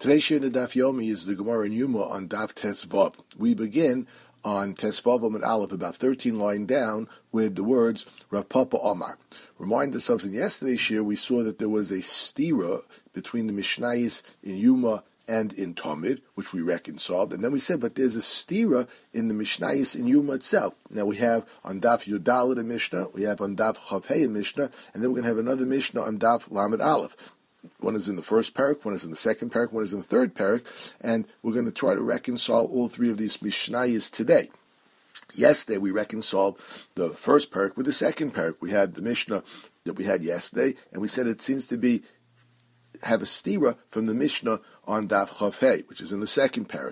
Today's shir the Daf Yomi is the Gemara in Yuma on Daf Tes Vav. We begin on Tes Vav Amud Aleph, about 13 lines down, with the words Rav Papa Omar. Remind ourselves, in yesterday's shir we saw that there was a stira between the Mishnayos in Yuma and in Talmud, which we reconciled, and then we said, but there's a stira in the Mishnayos in Yuma itself. Now we have on Daf Yudalad a Mishnah, we have on Daf Chav Hey a Mishnah, and then we're going to have another Mishnah on Daf Lamed Aleph. One is in the first parak, one is in the second parak, one is in the third parak, and we're going to try to reconcile all three of these Mishnayos today. Yesterday we reconciled the first parak with the second parak. We had the Mishnah that we had yesterday, and we said it seems to have a stira from the Mishnah on Daf Chav Hey, which is in the second parak.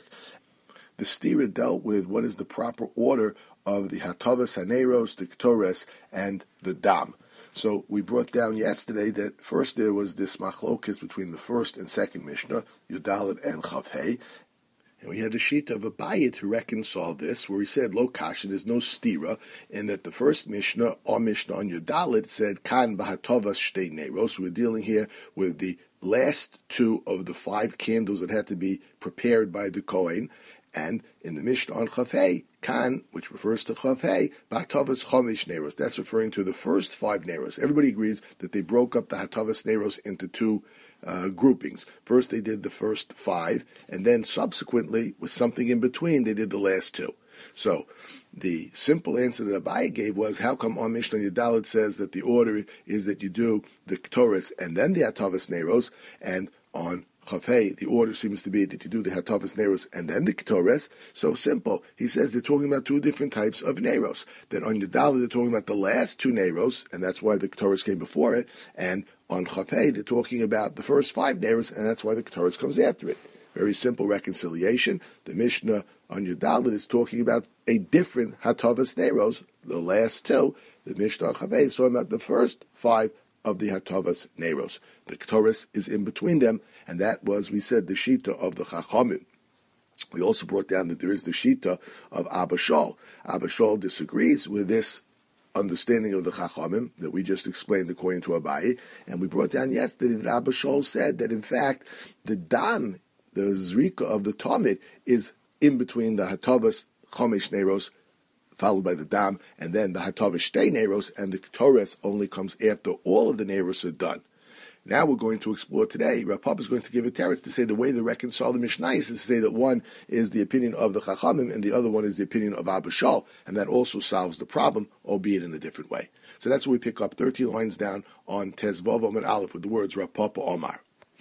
The stira dealt with what is the proper order of the Hatavas, Haneros, the Ketores, and the Dam. So we brought down yesterday that first there was this machlokes between the first and second Mishnah, Yudalit and Chav Hey, and we had the sheet of Abaye to reconcile this, where he said, Lo Kasha, there's no stira, and that the first Mishnah, our Mishnah on Yudalit, said, Kan Bahatovas Shtei Neros. We're dealing here with the last two of the 5 candles that had to be prepared by the Kohen. And in the Mishnah on Chav Hey, Kan, which refers to Chav Hey, Bahatovas Chomish Neros. That's referring to the first 5 Neros. Everybody agrees that they broke up the Hatavas Neros into 2 groupings. First they did the first 5, and then subsequently, with something in between, they did the last 2. So the simple answer that Abaye gave was, how come on Mishnah Yudalit says that the order is that you do the Ketores and then the Hatavas Neros, and on Chav Hey, the order seems to be that you do the Hatavas Neros and then the Ketores? So simple. He says they're talking about 2 different types of Neros. That on Yudalit they're talking about the last 2 Neros, and that's why the Ketores came before it, and on Chav Hey they're talking about the first 5 Neros, and that's why the Ketores comes after it. Very simple reconciliation. The Mishnah on Yudalit is talking about a different Hatavas Neros, the last 2. The Mishnah on Chav Hey is talking about the first 5 of the Hatavas Neros. The Ketores is in between them, and that was, we said, the Shita of the Chachamim. We also brought down that there is the Shita of Abba Shaul. Abba Shaul disagrees with this understanding of the Chachamim that we just explained according to Abaye, and we brought down yesterday that Abba Shaul said that in fact the Dam, the Zrika of the Talmud, is in between the Hatavas Chomish Neros, followed by the Dam, and then the Hatavas Shtei Neros, and the Ketores only comes after all of the Neros are done. Now we're going to explore today. Rav Papa is going to give a teretz to say the way to reconcile the Mishnayos is to say that one is the opinion of the Chachamim and the other one is the opinion of Abba Shaul, and that also solves the problem, albeit in a different way. So that's where we pick up 13 lines down on Tes Vav Amud Aleph with the words Rav Papa Omar.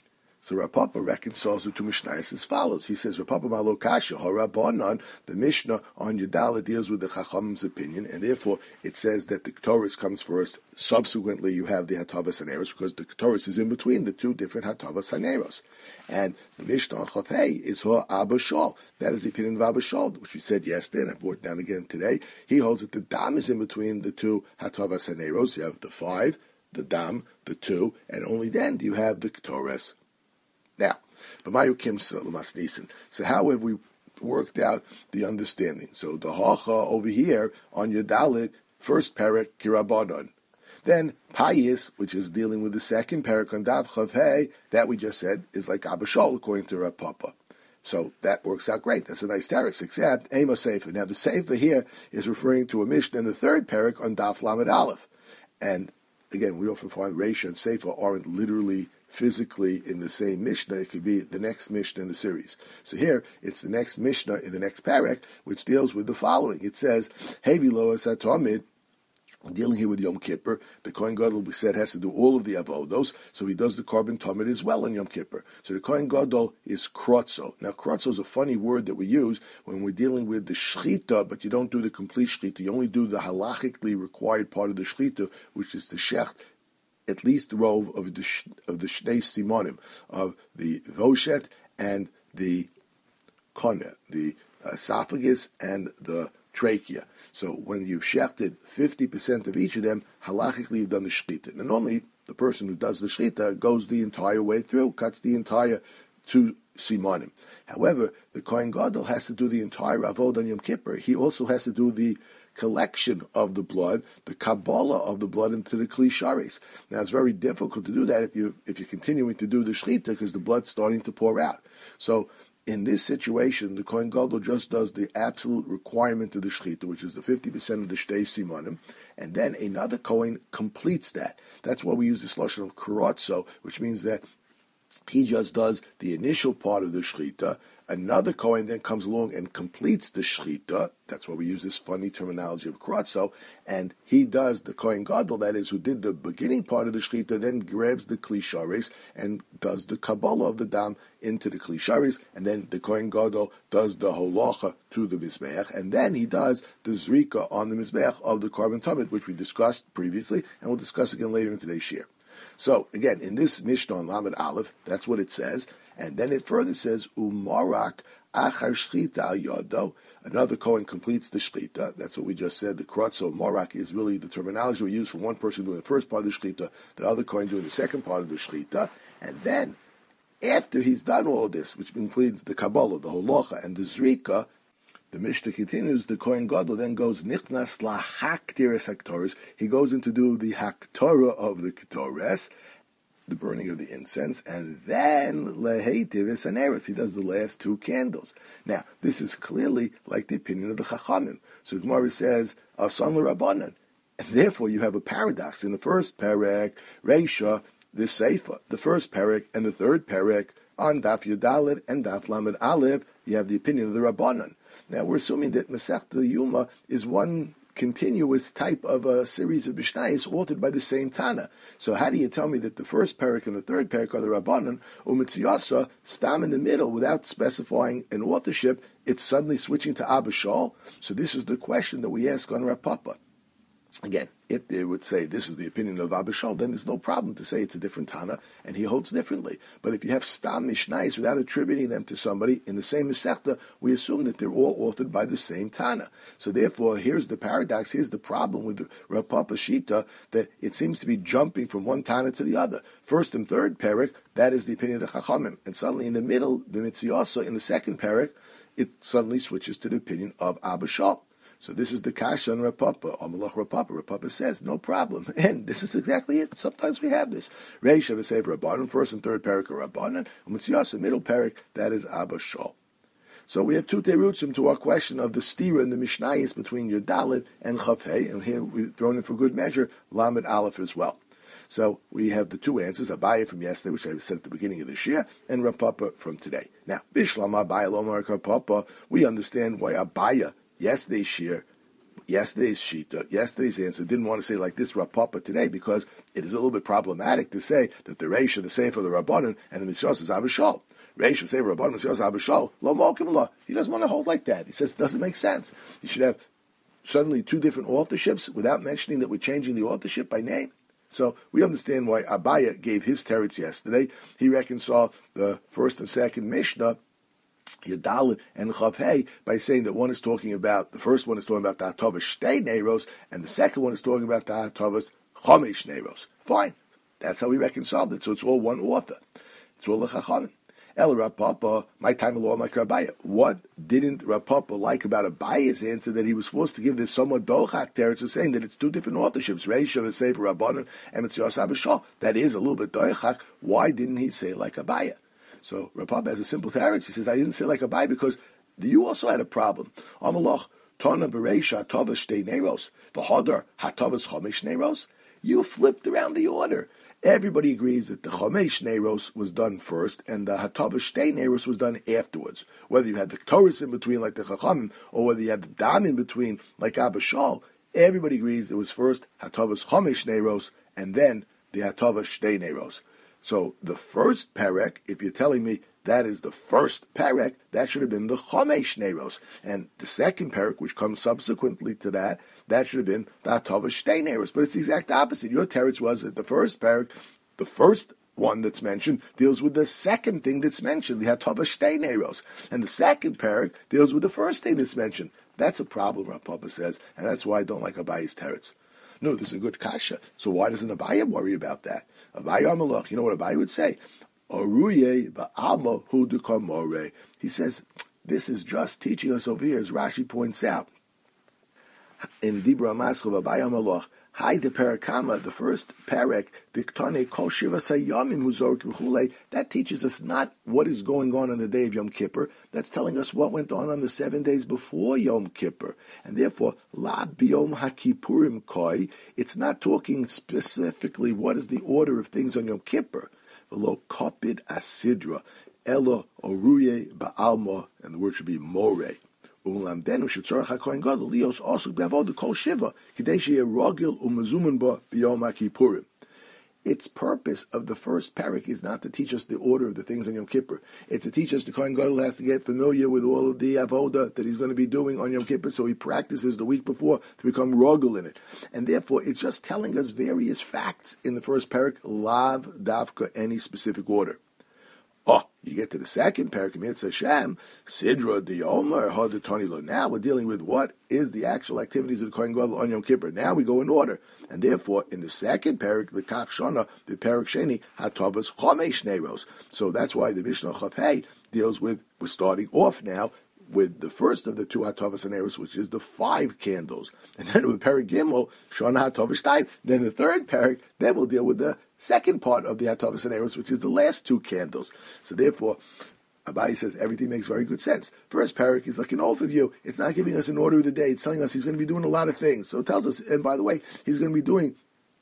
So Rav Papa reconciles the 2 Mishnayos as follows. He says, Rav Papa Malo Kasha, HaRabbanan, the Mishnah on Yudalit deals with the Chachamim's opinion, and therefore it says that the Ketores comes first. Subsequently, you have the Hatavas Haneros, because the Ketores is in between the 2 different Hatavas Haneros. And the Mishnah on Chav Hey is Abba Shaul. That is the opinion of Abba Shaul, which we said yesterday, and I brought down again today. He holds that the Dam is in between the 2 Hatavas Haneros. You have the 5, the Dam, the 2, and only then do you have the Ketores. Now, so how have we worked out the understanding? So the Hacha over here on Yudalit, first parak Kirabadon. Then Payis, which is dealing with the second parak on Daf Chav Hey, that we just said is like Abba Shaul according to Rav Papa. So that works out great. That's a nice teretz, except Ema Sefer. Now the Sefer here is referring to a Mishnah in the third parak on Daf Lamed Aleph. And again, we often find Reisha and Sefer aren't literally physically in the same Mishnah. It could be the next Mishnah in the series. So here, it's the next Mishnah in the next parak, which deals with the following. It says, Hevi Loas HaTamid, dealing here with Yom Kippur. The Kohen Gadol, we said, has to do all of the avodos, so he does the carbon tamid as well on Yom Kippur. So the Kohen Gadol is krotzo. Now, krotzo is a funny word that we use when we're dealing with the shchita, but you don't do the complete shchita. You only do the halachically required part of the shchita, which is the shecht, at least the rove of the shnei simonim, of the voshet and the koneh, the esophagus and the trachea. So when you've shechted 50% of each of them, halachically you've done the shchita. Now normally the person who does the shchita goes the entire way through, cuts the entire 2 simonim. However, the Kohen Gadol has to do the entire avod on Yom Kippur. He also has to do the collection of the blood, the Kabbalah of the blood into the Kli Sharis. Now it's very difficult to do that if you're continuing to do the Shlita because the blood's starting to pour out. So in this situation, the Kohen Gadol just does the absolute requirement of the Shechita, which is the 50% of the Shtei Simanim, and then another Kohen completes that. That's why we use this lashon of Karotzo, which means that he just does the initial part of the Shechita. Another Kohen then comes along and completes the Shechita. That's why we use this funny terminology of Karotzo. And he does, the Kohen Gadol, that is, who did the beginning part of the Shechita, then grabs the Kli Sharis and does the Kabbalah of the Dam into the Kli Sharis. And then the Kohen Gadol does the Holacha to the Mizbeach. And then he does the Zrika on the Mizbeach of the Korban Tamid, which we discussed previously, and we'll discuss again later in today's shir. So, again, in this Mishnah on Lamed Aleph, that's what it says. And then it further says, Umarak achar shchita al yodo. Another Kohen completes the shchita. That's what we just said. The krotzo morak is really the terminology we use for one person doing the first part of the shchita, the other Kohen doing the second part of the shchita. And then, after he's done all of this, which includes the Kabbalah, the Holacha, and the Zrika, the Mishnah continues, the Kohen Gadol then goes, Nichnas lahaktiris haktoris. He goes in to do the haktorah of the ketores, the burning of the incense, and then lehetivis aneris. He does the last two candles. Now, this is clearly like the opinion of the Chachamim. So the Gemara says, Asan l'Rabbanan. And therefore you have a paradox. In the first perek, Reisha, the Seifa, the first perek and the third perek, on Daf Yudalit and Daf Lamed Aleph, you have the opinion of the Rabbanan. Now, we're assuming that Masechta Yuma is one continuous type of a series of Mishnayos authored by the same Tana. So how do you tell me that the first parak and the third parak are the Rabbanan, Umitziyasa, stam in the middle without specifying an authorship, it's suddenly switching to Abba Shaul? So this is the question that we ask on Rav Papa. Again, if they would say this is the opinion of Abba Shaul, then there's no problem to say it's a different Tana, and he holds differently. But if you have Stam Mishnayos without attributing them to somebody in the same Masechta, we assume that they're all authored by the same Tana. So therefore, here's the paradox, here's the problem with the Rav Papa Shita, that it seems to be jumping from one Tana to the other. First and third parak, that is the opinion of the Chachamim. And suddenly in the middle, the Mitziyasa, in the second parak, it suddenly switches to the opinion of Abba Shaul. So this is the kasha on Rav Papa, Amalach Rav Papa. Rav Papa says, no problem. And this is exactly it. Sometimes we have this. Reish of a Sefer Rabbanan, first and third parak are Rabbanan, and Mitziyasa, middle parak, that is Abba Shaul. So we have two terutzim to our question of the stira in the Mishnayos between Yudalid and Chavhei, and here we've thrown in for good measure, Lamed Aleph as well. So we have the two answers, Abaye from yesterday, which I said at the beginning of the Shia, and Rav Papa from today. Now, Bishlam Abaye Lomar Rav Papa, we understand why Abaye, yesterday's shir, yesterday's shita, yesterday's answer didn't want to say like this Rav Papa today because it is a little bit problematic to say that the Reish of the Sefer of the Rabbanan and the Mitzvos is Abba Shaul. Reish of the Sefer of the Rabbanan, Mitzvos Abba Shaul. Lo Mokim Allah. He doesn't want to hold like that. He says it doesn't make sense. You should have suddenly two different authorships without mentioning that we're changing the authorship by name. So we understand why Abaye gave his teretz yesterday. He reconciled the first and second Mishnah, Yadalit and Chavhei, by saying that one is talking about, the first one is talking about the Hatavas Shtei Neiros, and the second one is talking about the Hatavas Chomesh Neiros. Fine. That's how we reconciled it. So it's all one author. It's all the Chachamim. El Rav Papa, my time alone like Abaye. What didn't Rav Papa like about Abaye's answer that he was forced to give this somewhat dochak teretz of saying that it's two different authorships, Reish of the Sefer Rabbanan and Mitzvos Abba Shaul? That is a little bit dochak. Why didn't he say like Abaye? So Rav Papa has a simple teretz. He says, I didn't say like Abaye because you also had a problem. Amalach, Tana Bereisha Hatavas Shtei Neiros, V'Hadar Hatavas Chomesh Neiros. You flipped around the order. Everybody agrees that the Chomesh Neiros was done first and the Hatavas Shtei Neiros was done afterwards. Whether you had the Torahs in between like the Chachamim or whether you had the Dam in between like Abba Shaul, everybody agrees it was first Hatavas Chomesh Neiros and then the Hatavas Shtei Neiros. So the first perek, if you're telling me that is the first perek, that should have been the Chomesh Neiros. And the second perek, which comes subsequently to that, that should have been the Hatavas Shtei Neiros. But it's the exact opposite. Your teretz was that the first perek, the first one that's mentioned, deals with the second thing that's mentioned, the Hatavas Shtei Neiros. And the second perek deals with the first thing that's mentioned. That's a problem, Rav Papa says, and that's why I don't like Abaye's teretz. No, this is a good kasha. So why doesn't Abaye worry about that? Abaye Amalach, you know what Abaye would say? Aruye ba'alma hu dekamore. He says, this is just teaching us over here, as Rashi points out. in Dibra Maskova Bayam Aloch. Hi, the Parakama, the first parak, Diktane Kol Shiva Sayamim Huzork V'chulei, that teaches us not what is going on the day of Yom Kippur, that's telling us what went on the 7 days before Yom Kippur. And therefore, La Biyom HaKippurim Koi, it's not talking specifically what is the order of things on Yom Kippur. V'lo Kopid Asidra, Elo Oruye Ba'alma, and the word should be More. Ulamdenu shetzorach hakohen gadol lios osuk be'avoda kol shiva kidei sheyeh rogil u'mezumen ba b'yom HaKippurim. Its purpose of the first parak is not to teach us the order of the things on Yom Kippur. It's to teach us the kohen gadol has to get familiar with all of the avoda that he's going to be doing on Yom Kippur, so he practices the week before to become rogil in it. And therefore, it's just telling us various facts in the first parak, lav davka any specific order. Oh, you get to the second parak, Mitzvah Hashem, Sidra di Omer Hadatani Lo. Now we're dealing with what is the actual activities of the Kohen Gadol on Yom Kippur. Now we go in order, and therefore in the second parak, the Kach Shana, the parak Sheni Hatavas Chomesh Neiros. So that's why the Mishnah Chav Hey deals with. We're starting off now with the first of the two Hatavas Neiros, which is the 5 candles, and then with parak Gimel Shana Hatavas Shtayim. Then the third parak, then we'll deal with the second part of the Hatavas Neiros, which is the last 2 candles. So therefore, Abai says everything makes very good sense. First parak is like an overview. It's not giving us an order of the day. It's telling us he's going to be doing a lot of things. So it tells us, and by the way, he's going to be doing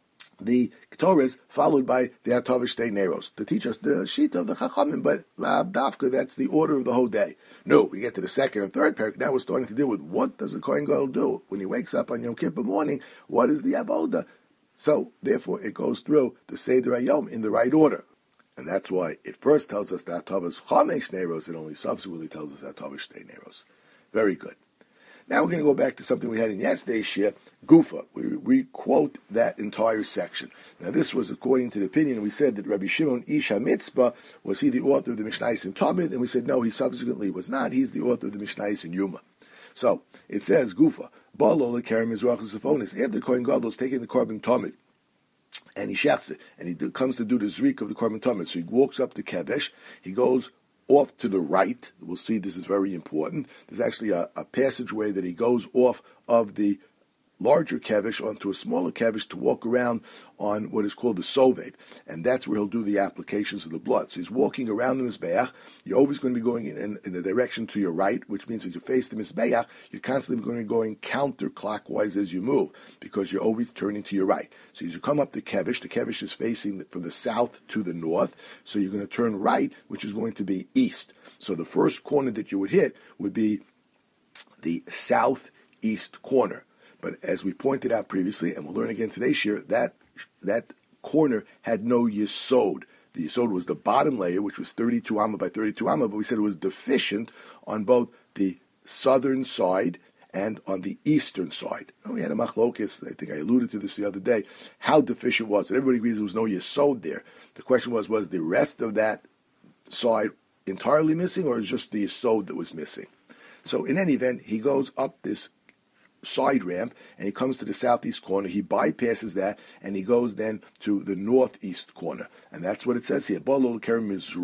the Ketores followed by the Hatavas Shtei Neiros to teach us the sheet of the Chachamim, but Dafka, that's the order of the whole day. No, we get to the second and third parak. Now we're starting to deal with what does a Kohen Gadol do when he wakes up on Yom Kippur morning? What is the avoda? So, therefore, it goes through the Seder Hayom in the right order. And that's why it first tells us that Hatavas Chomesh Neiros, and only subsequently tells us that Hatavas Shtei Neiros. Very good. Now we're going to go back to something we had in yesterday's shir, Gufa. We quote that entire section. Now this was according to the opinion, we said that Rabbi Shimon Ish HaMitzpah, was he the author of the Mishnayos in Talmud? And we said no, he subsequently was not. He's the author of the Mishnayos in Yuma. So, it says, Gufa, Balo Lekarem Mizrach Usafonis, after Kohen Gadol is taking the korban Talmud, and he shechs it, and he comes to do the zrik of the korban Talmud. So he walks up to Kedesh, he goes off to the right. We'll see this is very important. There's actually a passageway that he goes off of the larger kevish onto a smaller kevish to walk around on what is called the sovev, and that's where he'll do the applications of the blood. So he's walking around the mizbeach. You're always going to be going in the direction to your right, which means as you face the mizbeach, you're constantly going to be going counterclockwise as you move, because you're always turning to your right. So as you come up the kevish is facing from the south to the north, so you're going to turn right, which is going to be east. So the first corner that you would hit would be the southeast corner. But as we pointed out previously, and we'll learn again today's shir, that corner had no yesod. The yesod was the bottom layer, which was 32 amma by 32 amma, but we said it was deficient on both the southern side and on the eastern side. And we had a machlokes, I think I alluded to this the other day, how deficient was it. Everybody agrees there was no yesod there. The question was the rest of that side entirely missing, or is just the yesod that was missing? So in any event, he goes up this side ramp, and he comes to the southeast corner. He bypasses that, and he goes then to the northeast corner. And that's what it says here. He goes to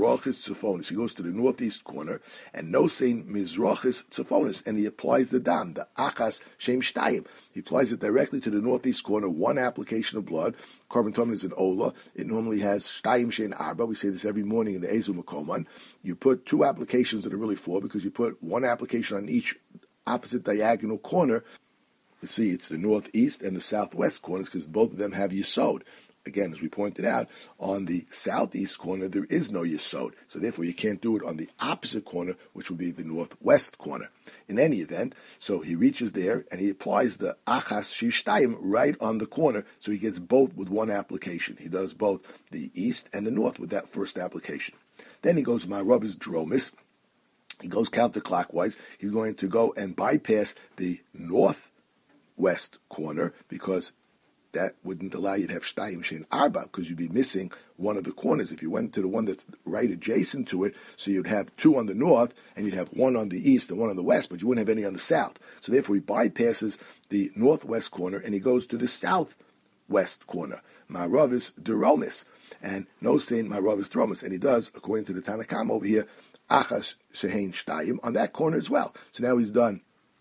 the northeast corner, and no saying Mizrachis Tzofonis, and he applies the dam, the Achas Shem Shtayim. He applies it directly to the northeast corner, one application of blood. Korban Talmud is an Ola. It normally has Shtayim Shein Arba. We say this every morning in the Ezu Makoman. You put 2 applications that are really 4, because you put 1 application on each opposite diagonal corner. You see, it's the northeast and the southwest corners, because both of them have yesod. Again, as we pointed out, on the southeast corner, there is no yesod. So therefore, you can't do it on the opposite corner, which would be the northwest corner. In any event, so he reaches there, and he applies the achas shishtayim right on the corner, so he gets both with 1 application. He does both the east and the north with that first application. Then he goes, Ma'aravis Dromis. He goes counterclockwise. He's going to go and bypass the northwest corner, because that wouldn't allow you to have Shtayim Shein Arba, because you'd be missing one of the corners. If you went to the one that's right adjacent to it, so you'd have 2 on the north, and you'd have 1 on the east and 1 on the west, but you wouldn't have any on the south. So therefore he bypasses the northwest corner, and he goes to the southwest corner. Ma'aravis Deromis. And no saying Ma'aravis Deromis. And he does, according to the Tanakam over here, Achas Shein Shtayim on that corner as well. So now he's done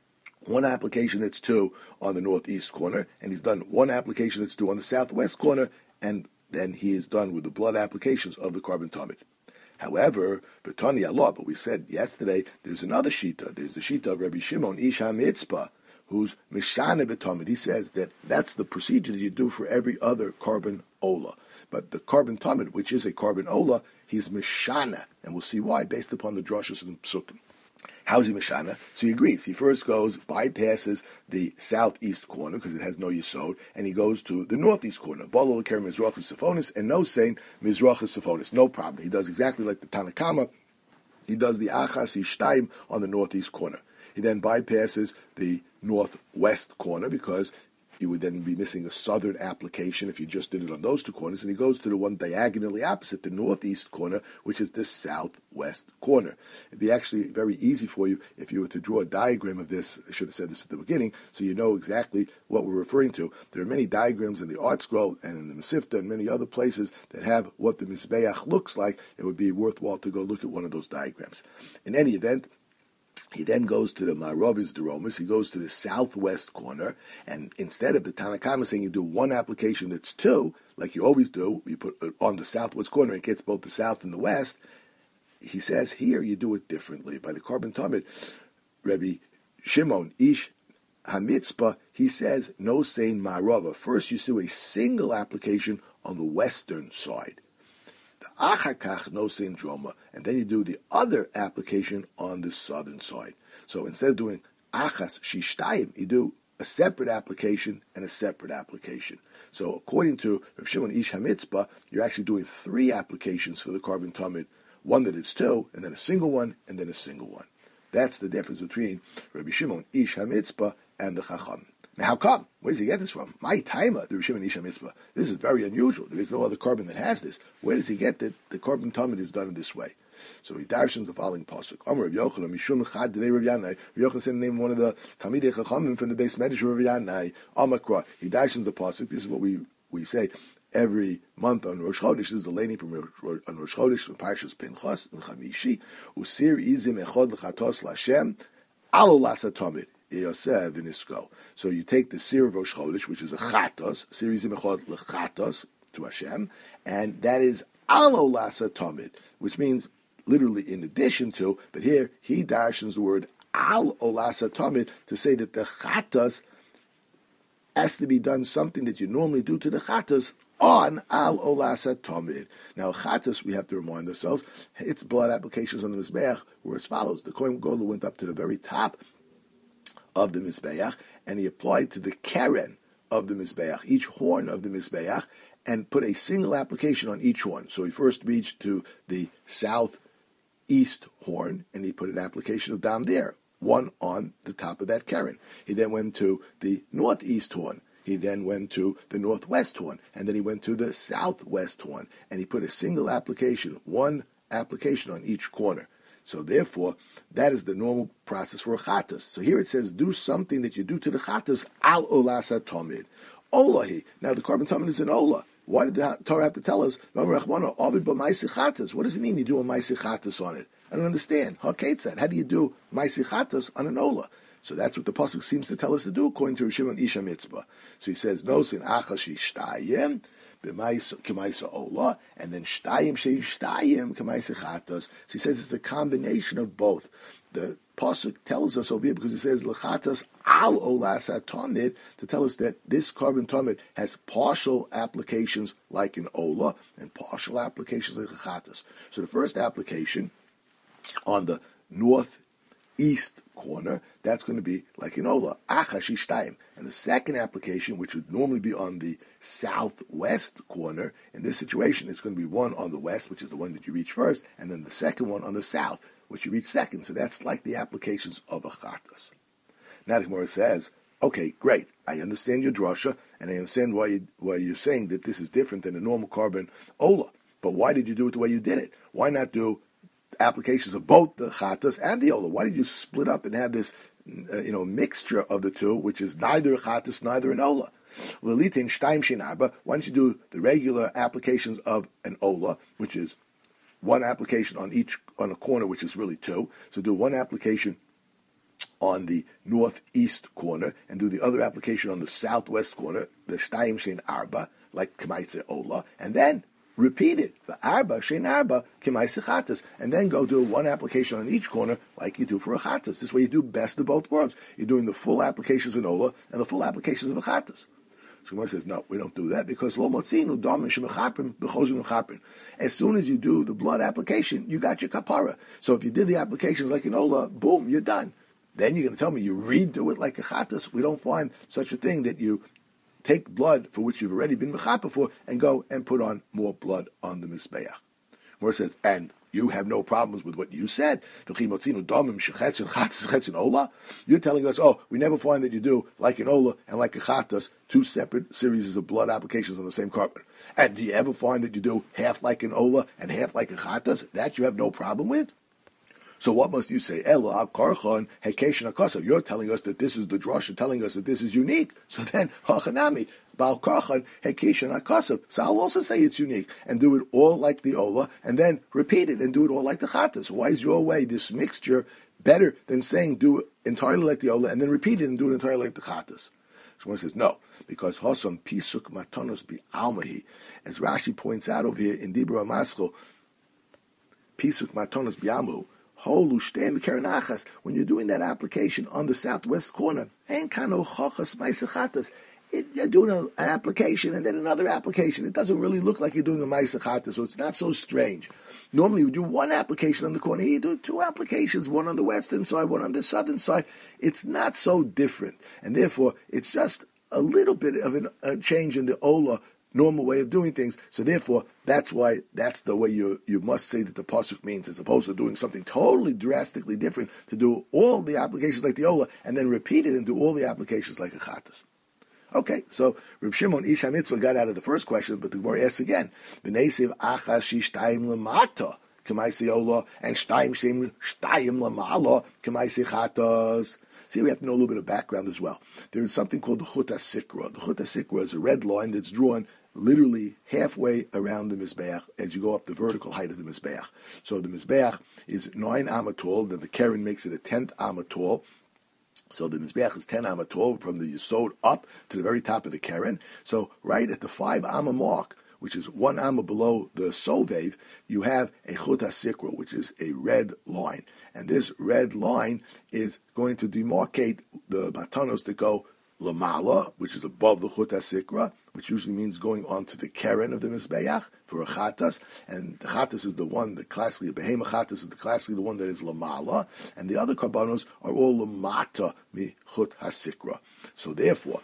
one application that's 2 on the northeast corner, and he's done one application that's 2 on the southwest corner, and then he is done with the blood applications of the carbon tamid. However, B'tani Allah, but we said yesterday, there's another shita. There's the shita of Rabbi Shimon Ish HaMitzpah, who's Mishana B'tamid. He says that that's the procedure that you do for every other carbon ola. But the carbon tamid, which is a carbon ola, he's Mishana, and we'll see why, based upon the drashos and psukim. How is he Mishana? So he agrees. He first goes, bypasses the southeast corner, because it has no yisod, and he goes to the northeast corner. Balol Ker Mizrach Siphonis, and no saying Mizrach Siphonis. No problem. He does exactly like the Tanakama. He does the Achas Yishtaim on the northeast corner. He then bypasses the northwest corner, because you would then be missing a southern application if you just did it on those two corners, and he goes to the one diagonally opposite, the northeast corner, which is the southwest corner. It'd be actually very easy for you if you were to draw a diagram of this. I should have said this at the beginning, so you know exactly what we're referring to. There are many diagrams in the Art Scroll and in the Mesivta and many other places that have what the Mizbeach looks like. It would be worthwhile to go look at one of those diagrams. In any event, he then goes to the Maravis Deromus, he goes to the southwest corner, and instead of the Tanakama saying you do one application that's 2, like you always do, you put it on the southwest corner, it gets both the south and the west, he says here you do it differently. By the carbon tamid, Rabbi Shimon Ish HaMitzpah, he says, no saying Marava. First you do a single application on the western side. Achakach no syndrome, and then you do the other application on the southern side. So instead of doing achas shishtayim, you do a separate application and a separate application. So according to Rav Shimon Ish HaMitzpah, you're actually doing 3 applications for the carbon tamid, one that is 2, and then a single one, and then a single one. That's the difference between Rabbi Shimon Ish HaMitzpah and the Chacham. Now, how come? Where does he get this from? My timer, the Rav Shimon Ish HaMitzpah. This is very unusual. There is no other carbon that has this. Where does he get that the carbon tamid is done in this way? So he darshans the following pasuk. Amar Rav Yochanan Mishum Chad Devei Rav Yanai. Rav Yochanan said the name of one of the Talmidei Chachamim from the base Medrash of Rav Yanai. Amakra. He darshans the pasuk. This is what we say every month on Rosh Chodesh. This is the lady from on Rosh Chodesh from Parshas Pinchas and Chamishi. Usir izim echod lechatos lashem alo lasa tamid. So you take the Sir of Rosh Chodesh, which is a chatos, Sir izim echod lechatos to Hashem, and that is alo lasa tamid, which means literally in addition to, but here he darshans the word al olasa tamid to say that the chatos has to be done something that you normally do to the chatos on al olasa tamid. Now chatos, we have to remind ourselves, its blood applications on the Mizbeach were as follows. The Kohen Gadol went up to the very top of the Mizbeach, and he applied to the keren of the Mizbeach, each horn of the Mizbeach, and put a single application on each horn. So he first reached to the southeast horn, and he put an application of dam there, one on the top of that keren. He then went to the northeast horn. He then went to the northwest horn, and then he went to the southwest horn, and he put a single application, one application on each corner. So therefore, that is the normal process for a chatas. So here it says, do something that you do to the chatas, al olasa tamid. Olahi. Now the carbon tamid is an ola. Why did the Torah have to tell us, what does it mean you do a maisi chatas on it? I don't understand. How do you do maisi chatas on an ola? So that's what the pasuk seems to tell us to do, according to Rav Shimon Ish HaMitzpah. So he says, no sin achashi shtayim, k'maisa ola, and then shtayim shtayim k'maisa chatos. So he says it's a combination of both. The pasuk tells us over here, because it says lechatas al olas atomid, to tell us that this carbon tamid has partial applications like an ola and partial applications like a chatas. So the first application on the northeast corner, that's going to be like an ola, achashishtaim. And the second application, which would normally be on the southwest corner, in this situation, it's going to be one on the west, which is the one that you reach first, and then the second one on the south, which you reach second. So that's like the applications of a chatas. Now the Gemara says, okay, great, I understand your drasha, and I understand why you're saying that this is different than a normal carbon ola. But why did you do it the way you did it? Why not do applications of both the chatas and the ola? Why did you split up and have this, mixture of the two, which is neither a chatas, neither an ola? Why don't you do the regular applications of an ola, which is one application on a corner, which is really 2. So do one application on the northeast corner and do the other application on the southwest corner, the Shtayim Shein Arba, like Kemaise Ola, and then repeat it, the Arba Shein Arba Kemaise Chatas, and then go do one application on each corner like you do for a Chatas. This way you do best of both worlds. You're doing the full applications in Ola and the full applications of a Chatas. So Gemara says, no, we don't do that because lo motzinu damin shemechaprim b'chozim mechaprim. As soon as you do the blood application, you got your kapara. So if you did the applications like an ola, boom, you're done. Then you're going to tell me you redo it like a chatas. We don't find such a thing that you take blood for which you've already been mechapa for and go and put on more blood on the mizbeach. Gemara says, and you have no problems with what you said. You're telling us, oh, we never find that you do like an ola and like a chatas, two separate series of blood applications on the same carpet. And do you ever find that you do half like an ola and half like a chatas? That you have no problem with? So what must you say? You're telling us that this is the drasha, telling us that this is unique. So then, hachanami, bal karchan hekeshan akasav. So I'll also say it's unique and do it all like the ola, and then repeat it and do it all like the chatas. Why is your way, this mixture, better than saying do it entirely like the ola and then repeat it and do it entirely like the chatas? So one says no, because Hosan Pisuk Matanos Bi Almahi, as Rashi points out over here in Dibra Maskil, Pisuk Matanos Bi Almahu. When you're doing that application on the southwest corner, you're doing an application and then another application. It doesn't really look like you're doing a ma'aseh, so it's not so strange. Normally you do one application on the corner, here you do two applications, one on the western side, one on the southern side. It's not so different, and therefore it's just a little bit of a change in the Ola normal way of doing things. So therefore, that's why that's the way you must say that the pasuk means, as opposed to doing something totally drastically different, to do all the applications like the Ola and then repeat it and do all the applications like a Chatas. Okay, so Reb Shimon Ish HaMitzvah got out of the first question, but the Gemara asks again. V'nesiv achas shishtayim lemata k'maisi Ola and shtayim lemala k'maisi Chatas. See, we have to know a little bit of background as well. There is something called the Chut HaSikra. The Chut HaSikra is a red line that's drawn literally halfway around the Mizbeach as you go up the vertical height of the Mizbeach. So the Mizbeach is 9 amma tall, then the Keren makes it a 10th amma tall. So the Mizbeach is 10 amma tall from the Yesod up to the very top of the Keren. So right at the 5 amma mark, which is 1 amma below the Sovev, you have a Chut HaSikra, which is a red line. And this red line is going to demarcate the matanos that go Lamala, which is above the Chut HaSikra, which usually means going on to the Keren of the Mizbeach for a Chatas, and the Chatas is the one that classically, the Behema Chatas is classically the one that is Lamala, and the other Karbanos are all Lamata mi Chut HaSikra. So therefore,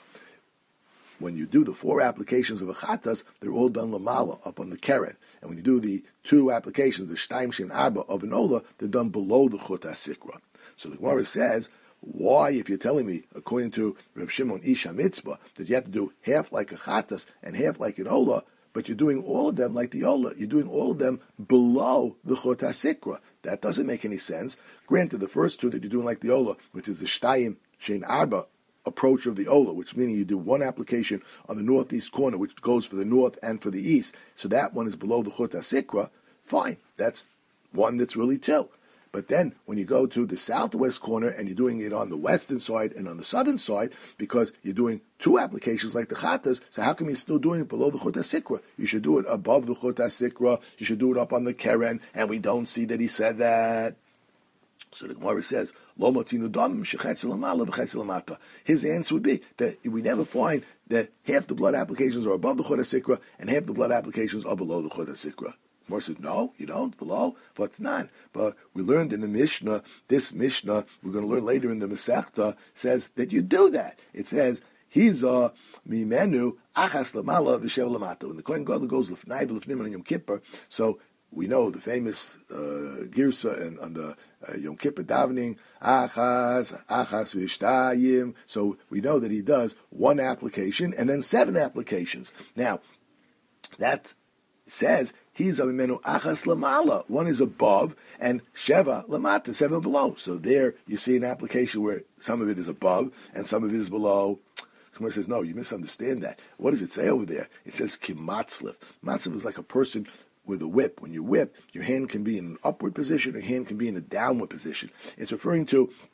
when you do the 4 applications of a Chatas, they're all done Lamala, up on the Keren. And when you do the 2 applications, the Shtayim Shein Arba of an Ola, they're done below the Chut HaSikra. So the Gemara says, why, if you're telling me, according to Rav Shimon Ish HaMitzvah, that you have to do half like a Chatas and half like an Ola, but you're doing all of them like the Ola, you're doing all of them below the Chut HaSikra. That doesn't make any sense. Granted, the first 2 that you're doing like the Ola, which is the Shtayim Shein Arba approach of the Ola, which meaning you do one application on the northeast corner, which goes for the north and for the east, so that one is below the Chut HaSikra, fine. That's one that's really 2. But then, when you go to the southwest corner and you're doing it on the western side and on the southern side, because you're doing 2 applications like the Chatas, so how come you're still doing it below the Chut HaSikra? You should do it above the Chut HaSikra, you should do it up on the Keren, and we don't see that he said that. So the Gemara says, Lo motzinu damim shechetz lamala v'chetz lamata. His answer would be that we never find that half the blood applications are above the Chut HaSikra and half the blood applications are below the Chut HaSikra. Gemara says, no, you don't, below, but it's not. But we learned in the Mishnah, this Mishnah, we're going to learn later in the Masechta, says that you do that. It says, Hiza mimenu achas lamala v'shev lamata. When the Kohen Gadol goes l'fnai v'l'fnim on Yom Kippur, so we know the famous girsa and on the Yom Kippur davening, achas v'shtayim. So we know that he does 1 application and then 7 applications. Now, that says, he's a mimenu achas lamala. 1 is above, and sheva lamata, 7 below. So there you see an application where some of it is above and some of it is below. Someone says, no, you misunderstand that. What does it say over there? It says kimatzlif. Matzlif is like a person with a whip. When you whip, your hand can be in an upward position, your hand can be in a downward position. It's referring to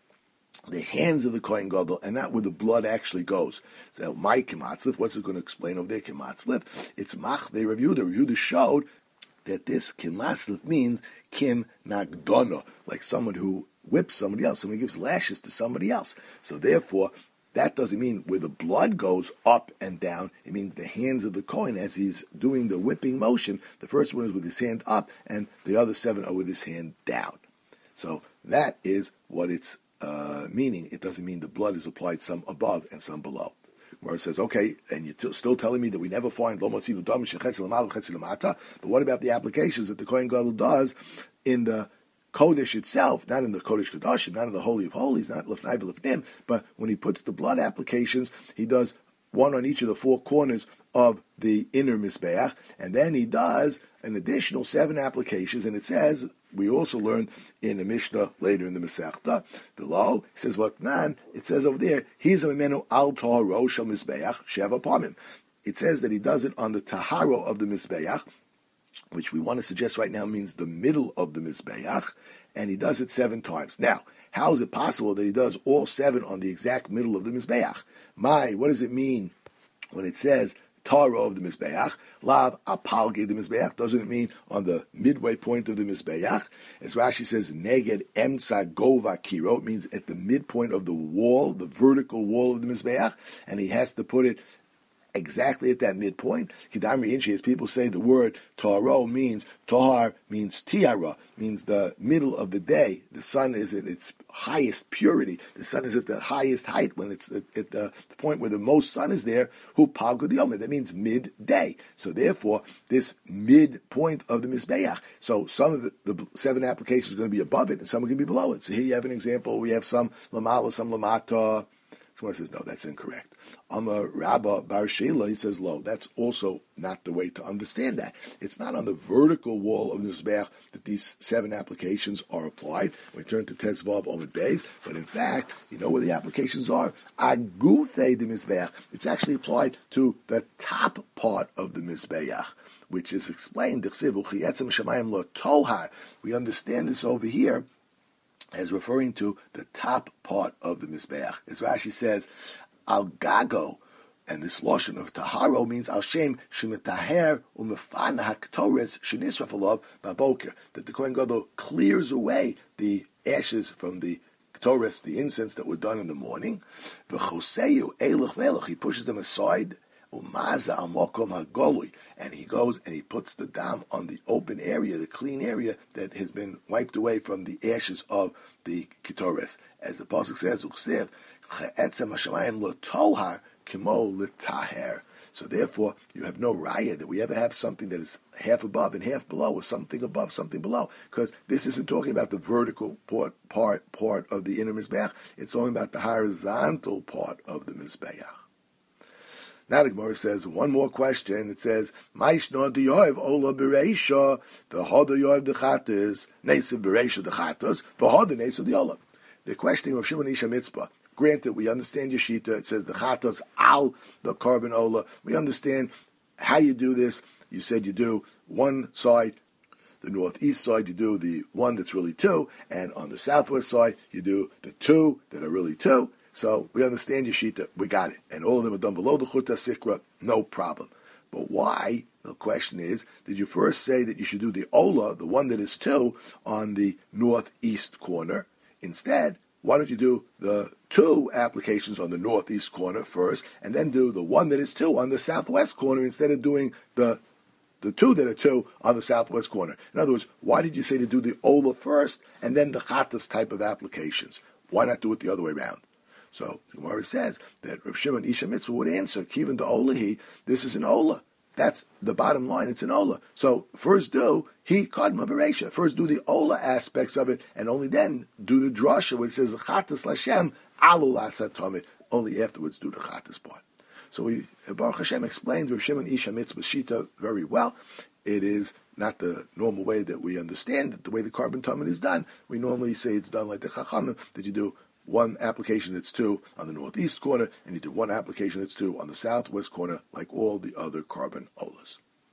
the hands of the Kohen Gadol, and not where the blood actually goes. So, my Kimatzlif, what's it going to explain over there, Kimatzlif? It's Machdei Rav Yehuda. Rav Yehuda showed that this Kimatzlif means Kim Nagdono, like someone who whips somebody else, someone gives lashes to somebody else. So therefore, that doesn't mean where the blood goes up and down. It means the hands of the Kohen as he's doing the whipping motion. The first one is with his hand up, and the other 7 are with his hand down. So that is what it's meaning. It doesn't mean the blood is applied some above and some below. Where it says, okay, and you're still telling me that we never find lo matzinu dam shechetz l'malu chetz l'mata, but what about the applications that the Kohen Gadol does in the Kodesh itself, not in the Kodesh Kodashim, not in the Holy of Holies, not Lefnai v'Lefnim, but when he puts the blood applications, he does one on each of the 4 corners of the inner Mizbeach, and then he does an additional 7 applications, and it says, we also learned in the Mishnah later in the Masechta, below, it says, what nan, it says over there, he's a mimenu al taharo shel Mizbeach sheva pamim. It says that he does it on the taharo of the Mizbeach, which we want to suggest right now means the middle of the Mizbeach, and he does it 7 times. Now, how is it possible that he does all 7 on the exact middle of the Mizbeach? What does it mean when it says Taro of the Mizbeach? Lav apalge the Mizbeach. Doesn't it mean on the midway point of the Mizbeach? As Rashi says, Neged emsa gova kiro. It means at the midpoint of the wall, the vertical wall of the Mizbeach, and he has to put it exactly at that midpoint. Kidamri Inchi, as people say, the word Taro means, Tahar means Tiara, means the middle of the day. The sun is at its highest purity. The sun is at the highest height when it's at the point where the most sun is there. Hu Palgud Yom. That means midday. So therefore, this midpoint of the Mizbeach. So some of the 7 applications are going to be above it, and some are going to be below it. So here you have an example. We have some Lamala, some Lamata. Someone says, no, that's incorrect. Amar Rabba Bar Shela, he says, lo, that's also not the way to understand that. It's not on the vertical wall of the Mizbeach that these 7 applications are applied. We turn to Tezvav Omid Beis, but in fact, you know where the applications are? Aguthe the Mizbeach. It's actually applied to the top part of the Mizbeach, which is explained. We understand this over here as referring to the top part of the Mizbeach. As Rashi says, Al Gago, and this lotion of Taharo means Al Shem Shemitaher Umefana Haktores Shenisrafalov Baboker, that the Kohen Gadol clears away the ashes from the Ketores, the incense that were done in the morning. V'choseyu Eilich Velech, he pushes them aside. Umaza Amokom HaGolui, and he goes and he puts the dam on the open area, the clean area that has been wiped away from the ashes of the Ketores. As the pasuk says, Uksiv Che'etzem HaShamayim Lo Tohar Kimo L'Taher. So therefore, you have no raya that we ever have something that is half above and half below, or something above, something below, because this isn't talking about the vertical part of the inner Mizbeach. It's talking about the horizontal part of the Mizbeach. Now the Gemara says one more question. It says, "Ma'ishno diyov ola bereisha v'hoda yov dechatas nesa bereisha dechatas v'hoda nesa diola." The questioning of Shimon Isha Mitzvah. Granted, we understand Yeshita. It says the chatas al the carbon ola. We understand how you do this. You said you do one side, the northeast side, you do the one that's really 2, and on the southwest side, you do the 2 that are really 2. So we understand Yeshita, we got it. And all of them are done below the Chuta Sikra, no problem. But why, the question is, did you first say that you should do the Ola, the one that is 2, on the northeast corner? Instead, why don't you do the 2 applications on the northeast corner first, and then do the one that is 2 on the southwest corner instead of doing the 2 that are 2 on the southwest corner? In other words, why did you say to do the Ola first, and then the Chatas type of applications? Why not do it the other way around? So the Gemara says that Rav Shimon Isha Mitzvah would answer, Kivan to Olahi, this is an Ola. That's the bottom line, it's an Ola. So first do Kadma Bereisha. First do the Ola aspects of it, and only then do the Drasha, where it says, Chatas Lashem, Alu Lasat Tomit. Only afterwards do the Chatas part. So Baruch Hashem explained Rav Shimon Isha Mitzvah Shita very well. It is not the normal way that we understand it, the way the carbon tumid is done. We normally say it's done like the Chachamim, that you do one application that's 2 on the northeast corner, and you do one application that's 2 on the southwest corner, like all the other carbon olas.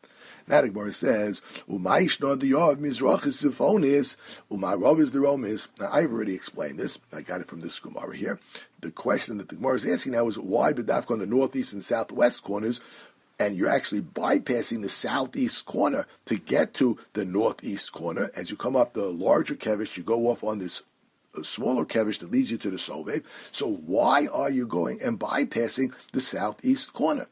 Now the Gemara says, "Umayishna diyov mizrachis sifonis, umayrav is the romis." Now I've already explained this. I got it from this Gemara here. The question that the Gemara is asking now is why bedafka on the northeast and southwest corners, and you're actually bypassing the southeast corner to get to the northeast corner. As you come up the larger kevish, you go off on this smaller kevish that leads you to the Sovev. So why are you going and bypassing the southeast corner?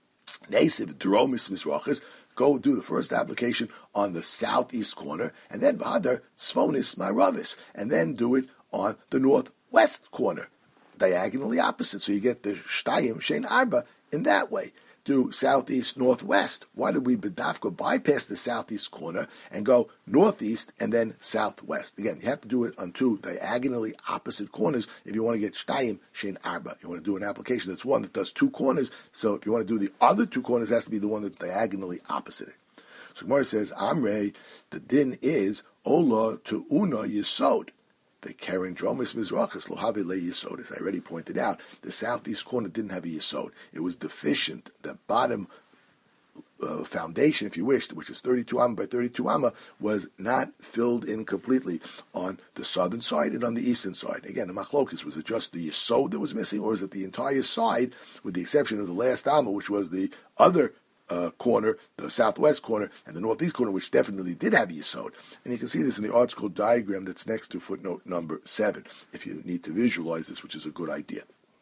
Nesiv dromis mizrachis. Go do the first application on the southeast corner, and then v'hadar tzfonis ma'ravis, and then do it on the northwest corner, diagonally opposite. So you get the shtayim shein arba in that way. Do southeast, northwest. Why did we bedafka bypass the southeast corner and go northeast and then southwest? Again, you have to do it on two diagonally opposite corners if you want to get shtayim shein arba. You want to do an application that's one that does two corners. So if you want to do the other two corners, it has to be the one that's diagonally opposite it. So Gemara says, Amrei, the din is ola to una yisod. The Karen Dromis Mizrachis Lohave Le Yisod. As I already pointed out, the southeast corner didn't have a Yisod. It was deficient. The bottom foundation, if you wished, which is 32 amma by 32 amma, was not filled in completely on the southern side and on the eastern side. Again, the machlokes, was it just the Yisod that was missing, or is it the entire side, with the exception of the last amma, which was the other corner, the southwest corner, and the northeast corner, which definitely did have Yisod. And you can see this in the article diagram that's next to footnote number 7, if you need to visualize this, which is a good idea.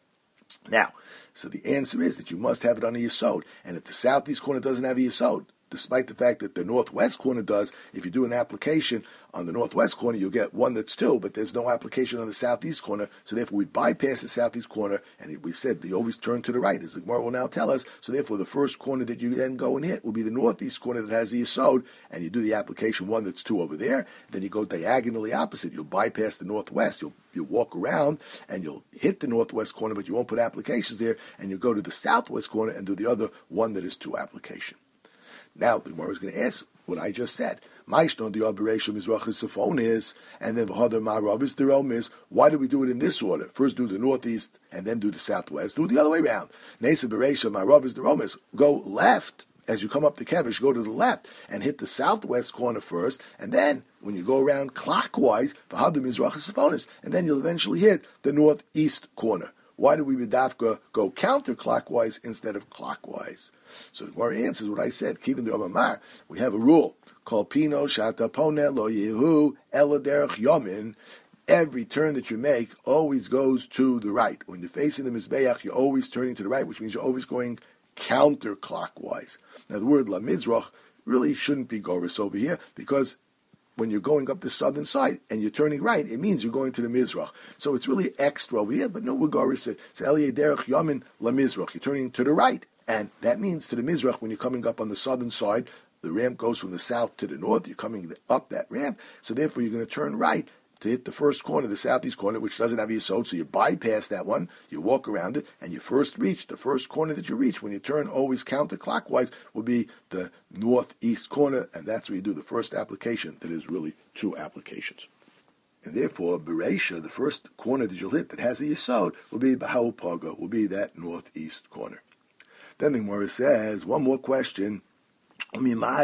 Now, so the answer is that you must have it on a Yisod. And if the southeast corner doesn't have a Yisod, despite the fact that the northwest corner does, if you do an application on the northwest corner, you'll get one that's 2, but there's no application on the southeast corner, so therefore we bypass the southeast corner, and we said they always turn to the right, as the Gemara will now tell us, so therefore the first corner that you then go and hit will be the northeast corner that has the Yisod, and you do the application one that's 2 over there, then you go diagonally opposite, you'll bypass the northwest, you'll walk around, and you'll hit the northwest corner, but you won't put applications there, and you'll go to the southwest corner and do the other one that is 2 application. Now, the Gemara is going to ask what I just said. Ma'ishnon the operation mizrachis sifonis, and then v'hadar ma'ravis the romis. Why do we do it in this order? First do the northeast, and then do the southwest. Do it the other way around. Nesa bereisha ma'ravis the romis. Go left. As you come up the kevish, go to the left and hit the southwest corner first, and then when you go around clockwise, v'hadar mizrachis sifonis, and then you'll eventually hit the northeast corner. Why do we bedafka go counterclockwise instead of clockwise? So the Gemara answers what I said. Kivin the Omar, we have a rule called Pino Shata Poneh Lo Yehu Ela Derech Yomin. Every turn that you make always goes to the right. When you're facing the Mizbeach, you're always turning to the right, which means you're always going counterclockwise. Now the word La Mizrach really shouldn't be Goris over here, because when you're going up the southern side and you're turning right, it means you're going to the Mizrach. So it's really extra over here, but no, we're Goris it. So Eliyeh Derech Yamin La Mizrach. You're turning to the right. And that means to the Mizrach, when you're coming up on the southern side, the ramp goes from the south to the north. You're coming up that ramp. So therefore, you're going to turn right to hit the first corner, the southeast corner, which doesn't have Yisod. So you bypass that one, you walk around it, and you first reach the first corner that you reach. When you turn always counterclockwise will be the northeast corner, and that's where you do the first application. That is really 2 applications. And therefore, Bereisha, the first corner that you'll hit that has a Yisod, will be Bahau Paga, will be that northeast corner. Then the Gemara says, one more question. The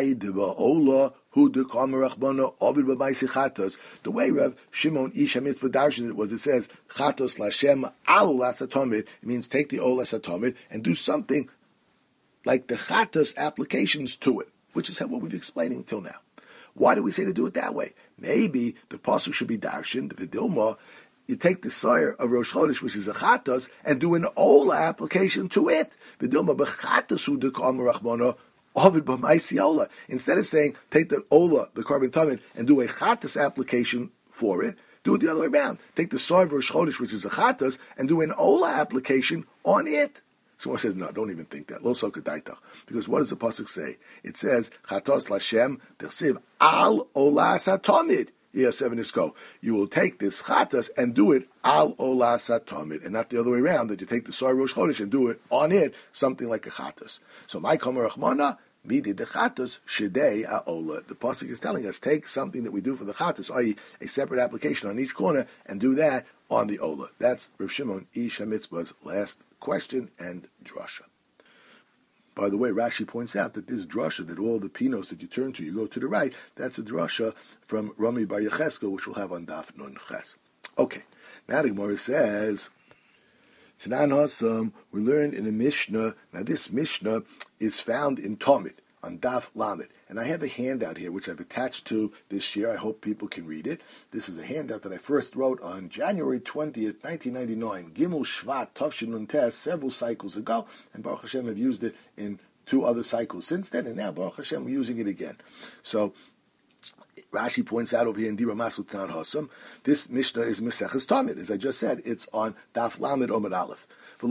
way Rav Shimon Ish HaMitzvah darshan it was, it says, Chatos Lashem Al Lasatomid. It means take the Ol Lasatomid and do something like the Chatos applications to it, which is what we've explained until now. Why do we say to do it that way? Maybe the pasuk should be darshan, the Vidilma. You take the sire of Rosh Chodesh, which is a chatos, and do an ola application to it. Instead of saying, take the ola, the carbon tamid, and do a chatos application for it, do it the other way around. Take the sire of Rosh Chodesh, which is a chatos, and do an ola application on it. Someone says, no, don't even think that. Lo sokadaitach. Because what does the pasuk say? It says, chatos lashem, tersiv al olas hatomid. Yes, 7 is go. You will take this chatas and do it al olas hatomid, and not the other way around, that you take the soy rosh chodesh and do it on it, something like a chatas. So my kamer rachmana, midi the chatas, shidei aola. The pasuk is telling us, take something that we do for the chatas, i.e. a separate application on each corner, and do that on the ola. That's Rav Shimon Ish HaMitzvah's last question and drasha. By the way, Rashi points out that this drasha, that all the pinos that you turn to, you go to the right, that's a drasha from Rami Bar Yecheska, which we'll have on Daf Nun Ches. Okay, now the Gemara says, Tanan Hasam, we learned in the Mishnah. Now this Mishnah is found in Talmud on Daf Lamed, and I have a handout here which I've attached to this year. I hope people can read it. This is a handout that I first wrote on January 20th, 1999, Gimel Shvat Tavshin Nun Tes, several cycles ago, and Baruch Hashem have used it in 2 other cycles since then, and now Baruch Hashem we're using it again. So Rashi points out over here in Dibra Masul Tanan Hasam, this Mishnah is Meseches Talmud. As I just said, it's on Daf Lamed Omid Aleph. It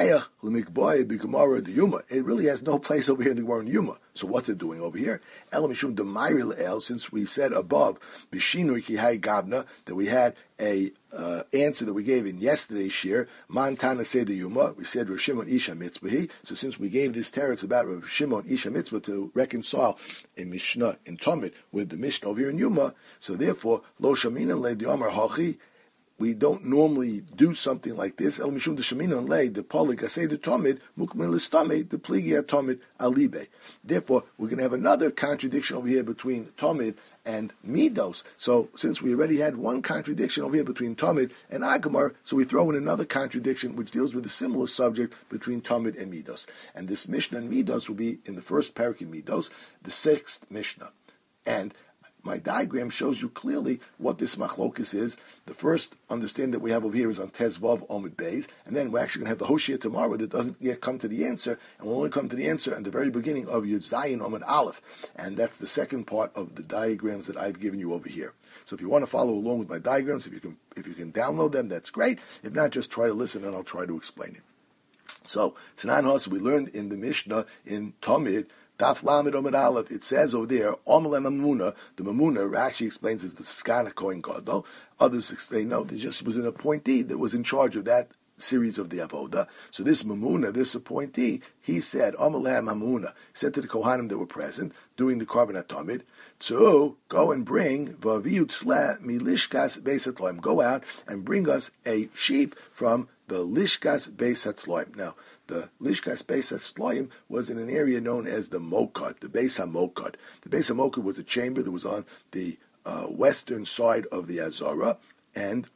really has no place over here in the Gemara in Yuma. So what's it doing over here? Since we said above that we had a answer that we gave in yesterday's shir, Mantana said the Yuma, we said Rav Shimon Isha Mitzvah. So since we gave this teretz about Rav Shimon Isha Mitzvah to reconcile a Mishnah in Talmud with the Mishnah over here in Yuma, so therefore Lo Shamina Le Diomar Hachi, we don't normally do something like this. El mishum d'shemina lei the polig asay the tomid mukmin l'stamei the pligi tomid alibe. Therefore, we're going to have another contradiction over here between tomid and midos. So, since we already had one contradiction over here between tomid and agamar, so we throw in another contradiction which deals with a similar subject between tomid and midos. And this mishnah and midos will be in the first parak in midos, the 6th mishnah. And my diagram shows you clearly what this machlokis is. The first understanding that we have over here is on Tezvav Omid Beis, and then we're actually going to have the Hoshia tomorrow that doesn't yet come to the answer, and we'll only come to the answer at the very beginning of Yud Zayin Omid Aleph, and that's the second part of the diagrams that I've given you over here. So if you want to follow along with my diagrams, if you can download them, that's great. If not, just try to listen and I'll try to explain it. So Tanan Hos, we learned in the Mishnah in Talmud, Daf Lamed Omid Aleph, it says over there, Omelem Mamuna, the Mamuna, Rashi explains is the Skana Kohen Gadol. Others explain, no, there just was an appointee that was in charge of that series of the Avoda. So this Mamuna, this appointee, he said, Omelem Mamuna, he said to the Kohanim that were present, doing the Korban HaTamid, so go and bring, Vaviyu Tle Milishkas Beis HaTloim, go out and bring us a sheep from the Lishkas Beis HaTloim. Now, the Lishkas Beis HaTloim was in an area known as the Mokad, the Beis HaMokad. The Beis HaMokad was a chamber that was on the western side of the Azara, and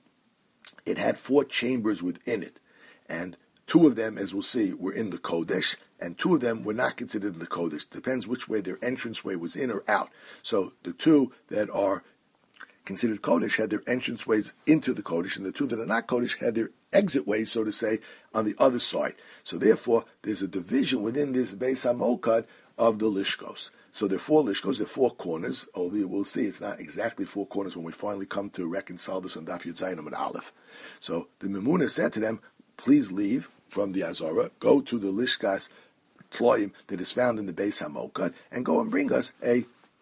it had 4 chambers within it. And 2 of them, as we'll see, were in the Kodesh, and 2 of them were not considered in the Kodesh. Depends which way their entranceway was in or out. So the 2 that are considered Kodesh had their entranceways into the Kodesh, and the 2 that are not Kodesh had their exit ways, so to say, on the other side. So therefore, there's a division within this Beis HaMokad of the Lishkos. So there are 4 Lishkos, there are 4 corners, although we'll see it's not exactly 4 corners when we finally come to reconcile this on Daf Yud Zayin Amud Aleph. So the Memuna said to them, please leave from the Azara, go to the Lishkas Tloim that is found in the Beis HaMokad, and go and bring us a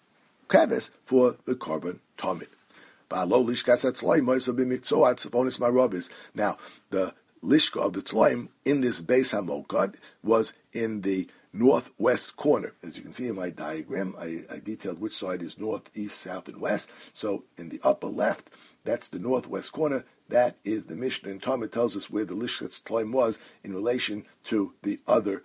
keves for the Korban Tamid. Now, the Lishka of the Tloim in this Beis HaMokad was in the northwest corner. As you can see in my diagram, I detailed which side is north, east, south, and west. So in the upper left, that's the northwest corner. That is the Mishnah in Talmud tells us where the Lishkas Tloim was in relation to the other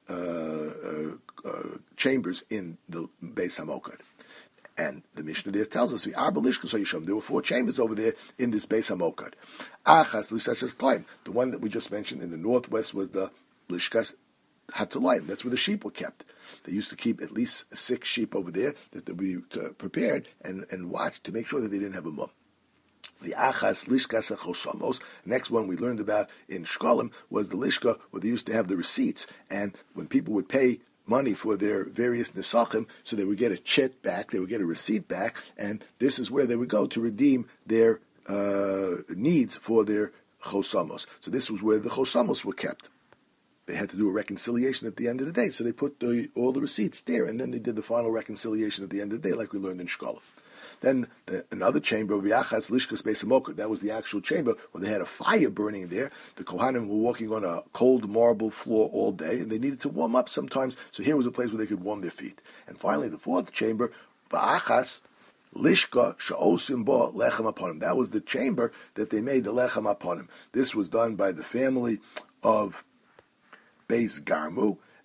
chambers in the Beis HaMokad. And the Mishnah there tells us, there were 4 chambers over there in this Beis HaMokad. The one that we just mentioned in the northwest was the Lishkas HaTolayim. That's where the sheep were kept. They used to keep at least 6 sheep over there that would be prepared and watched to make sure that they didn't have a mum. The Achas Lishkas HaChosamos, next one we learned about in Shkolim, was the Lishka where they used to have the receipts. And when people would pay money for their various nesachim, so they would get a chet back, they would get a receipt back, and this is where they would go to redeem their needs for their chosamos. So this was where the chosamos were kept. They had to do a reconciliation at the end of the day, so they put all the receipts there, and then they did the final reconciliation at the end of the day, like we learned in Shkolah. Then another chamber, V'yachas Lishkas Beis HaMokad, that was the actual chamber where they had a fire burning there. The Kohanim were walking on a cold marble floor all day, and they needed to warm up sometimes, so here was a place where they could warm their feet. And finally, the 4th chamber, V'achas Lishka Sha'osim Bo Lechem Aponim. That was the chamber that they made the Lechem Aponim. This was done by the family of Beis Garmu,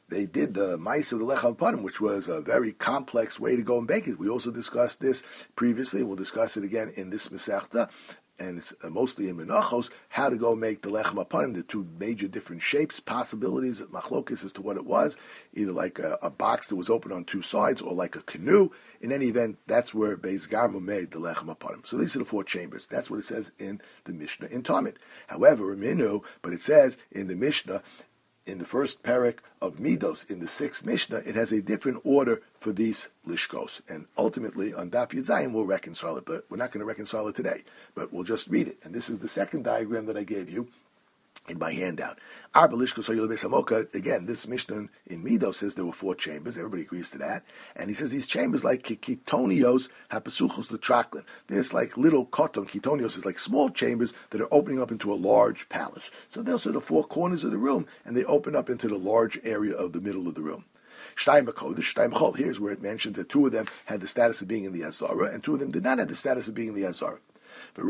they did the mice of the Lechem Panim, which was a very complex way to go and bake it. We also discussed this previously. We'll discuss it again in this Masechta, and it's mostly in Menachos, how to go make the Lechem Panim, the two major different shapes, possibilities, machlokis as to what it was, either like a box that was open on two sides or like a canoe. In any event, that's where Beis Garmu made the Lechem Panim. So these are the four chambers. That's what it says in the Mishnah in Talmud. However, but it says in the Mishnah, in the first parak of Midos, in the sixth Mishnah, it has a different order for these lishkos. And ultimately, on Daf Yud Zayin, we'll reconcile it, but we're not going to reconcile it today. But we'll just read it. And this is the second diagram that I gave you in my handout. Arba lishkos hayil beis hamoka. Again, this Mishnah in Midos says there were four chambers. Everybody agrees to that. And he says these chambers like kitonios hapasuchos letraklin. There's like little koton. Kitonios is like small chambers that are opening up into a large palace. So those are the four corners of the room, and they open up into the large area of the middle of the room. Shtayim HaKodesh, Shtayim Chol. Here's where it mentions that two of them had the status of being in the Azara, and two of them did not have the status of being in the Azara. And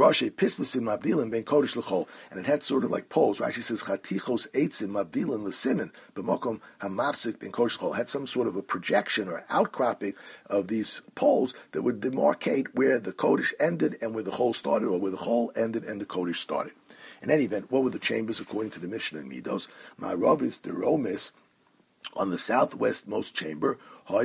it had sort of like poles. Rashi says chatichos eitzim mavdilin l'simin b'mokom hamafsik ben kodesh l'chol. Had some sort of a projection or outcropping of these poles that would demarcate where the kodesh ended and where the hole started, or where the hole ended and the kodesh started. In any event, what were the chambers according to the Mishnah in Midos? Ma'aravis deromis, on the southwestmost chamber,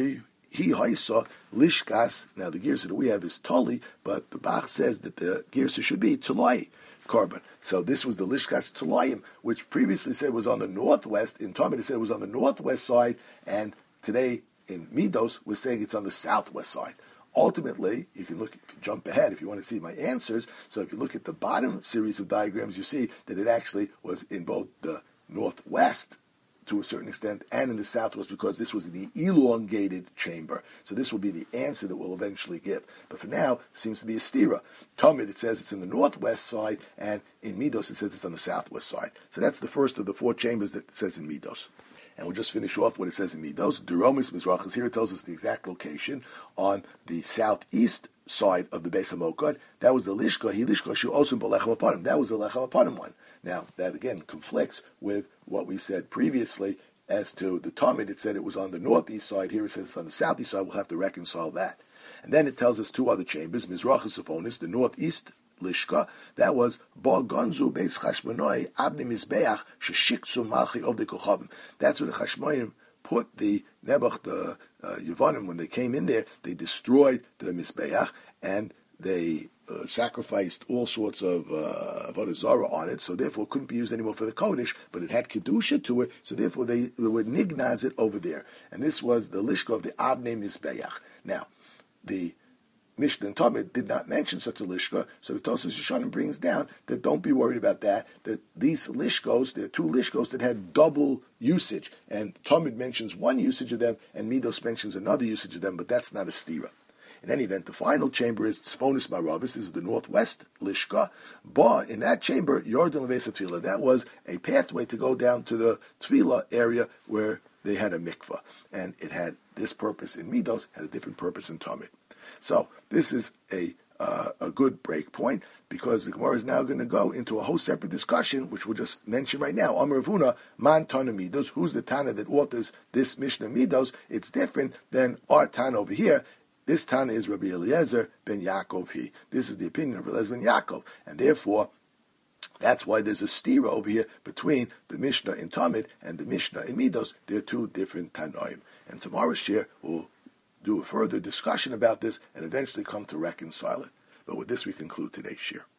he saw lishkas. Now the girsa that we have is toli, but the Bach says that the girsa should be tolai carbon. So this was the lishkas tolayim, which previously said was on the northwest. In Talmud it said it was on the northwest side, and today in Midos we're saying it's on the southwest side. Ultimately, you can jump ahead if you want to see my answers. So if you look at the bottom series of diagrams, you see that it actually was in both the northwest to a certain extent, and in the southwest, because this was the elongated chamber. So this will be the answer that we'll eventually give. But for now, it seems to be a stira. Talmud, it says it's in the northwest side, and in Midos, it says it's on the southwest side. So that's the first of the four chambers that it says in Midos. And we'll just finish off what it says in Midos. Duromis Mizrachas, here it tells us the exact location on the southeast side of the Beis HaMokad. That was the Lishka, Lishka Shu Osim B'Lechem Apanim. That was the Lechem Apanim one. Now, that again conflicts with what we said previously as to the Talmud. It said it was on the northeast side. Here it says it's on the southeast side. We'll have to reconcile that. And then it tells us two other chambers, Mizrachas Sophonis, the northeast Lishka. That was Ba Gonzu Beis Chashmonoi Abni Mizbeach Sheshiksu Malchi Ovdei Kochavim. That's where the Chashmonim put the Nebuch, the Yevonim, when they came in there, they destroyed the Mizbeach, and they sacrificed all sorts of Avodah Zarah on it, so therefore it couldn't be used anymore for the Kodesh, but it had Kedusha to it, so therefore they would nignaz it over there. And this was the Lishka of the Avnei Mizbeach. Now, the Mishnah and Talmud did not mention such a Lishka, so the Tosfos Yeshanim brings down that don't be worried about that these Lishkos, there are two Lishkos that had double usage, and Talmud mentions one usage of them, and Midos mentions another usage of them, but that's not a stira. In any event, the final chamber is Tzfonis Maravis. This is the northwest Lishka. But in that chamber, Yordan Levesa Tefillah, that was a pathway to go down to the Tefillah area where they had a mikvah. And it had this purpose in Midos, had a different purpose in Talmud. So this is a good break point, because the Gemara is now going to go into a whole separate discussion, which we'll just mention right now. Amar Ravuna, Man Tana Midos. Who's the Tana that authors this Mishnah Midos? It's different than our Tana over here. This Tana is Rabbi Eliezer ben Yaakov. This is the opinion of Rabbi Eliezer ben Yaakov, and therefore that's why there's a stira over here between the Mishnah in Talmud and the Mishnah in Midos. They're two different Tanoim. And tomorrow's shir will do a further discussion about this and eventually come to reconcile it. But with this, we conclude today's shir.